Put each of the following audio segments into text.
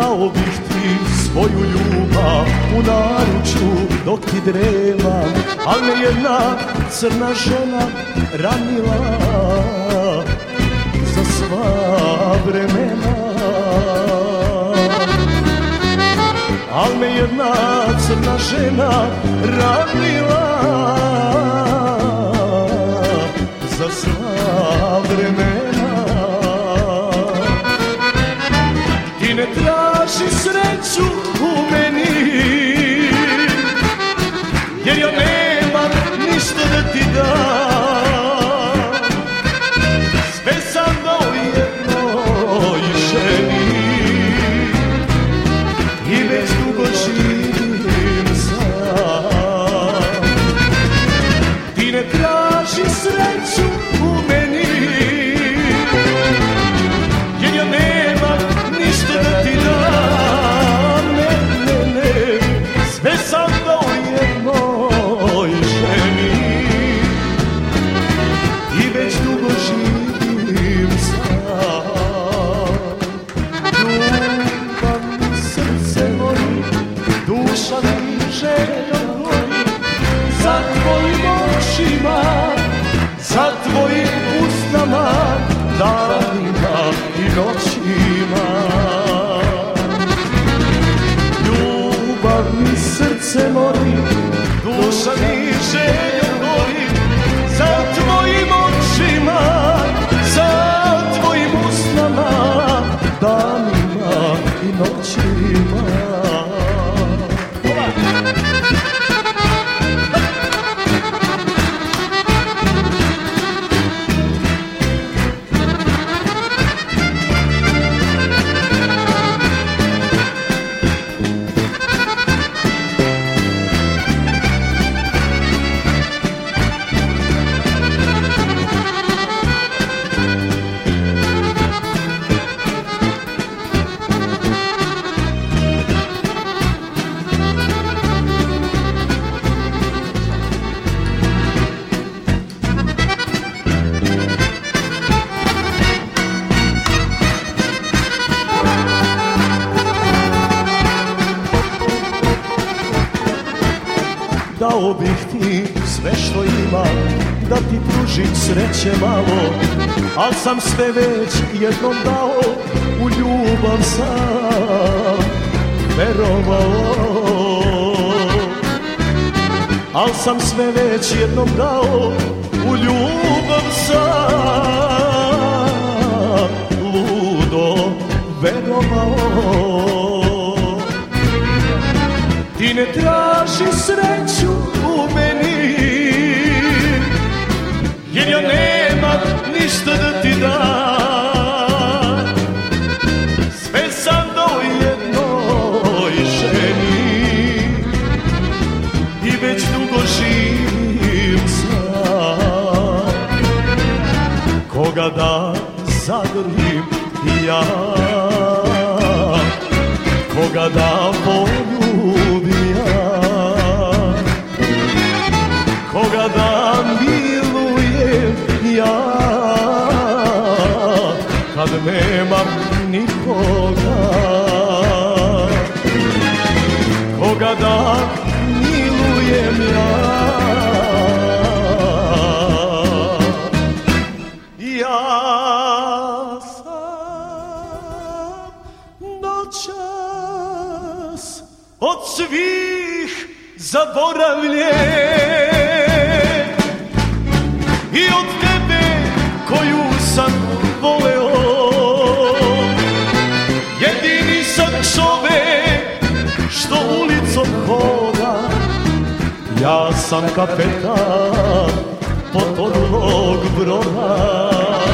Dao bih ti svoju ljubav u naručju dok ti dremam, al me jedna crna žena ranila za sva vremena. Al me jedna crna žena ranila za sva vremena. Ti ne traži sreću u meni, jer ja nemam ništa da ti dam. Sve sam dao jednoj ženi i već dugo živim sam. Ti ne traži sreću u meni, jer ja nemam ništa da ti dam. Ne, ne, ne, sve sam dao jednoj ženi i već dugo živim sam. Ljubav mi srce gori, duša mi želja gori, za tvojim očima, za tvojim usnama, danima i noćima. Ljubav mi srce mori, duša mi želja gori, za tvojim očima, za tvojim usnama, danima i noćima. Dao bih ti sve što imam, da ti pružim sreće malo, al sam sve već jednom dao, u ljubav sam verovao. Al sam sve već jednom dao, u ljubav sam ludo verovao. Ti ne traži sreću u meni, jer ja nemam ništa da ti dam. Sve sam dao jednoj ženi i već dugo živim sam. Koga da zagrlim ja, koga da poljubim ja, koga da milujem ja, kad nemam nikoga. Koga da milujem ja, ja sam noćas od svih zaboravljen i od tebe koju sam voleo. Jedini sam čovek što ulicom hoda, ja sam kapetan potonulog broda.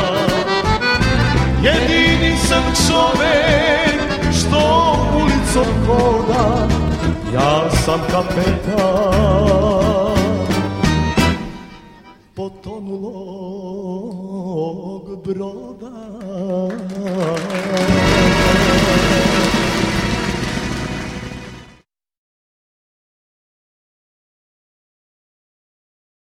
Jedini sam čovek što ulicom hoda, ja sam kapetan potonulog broda.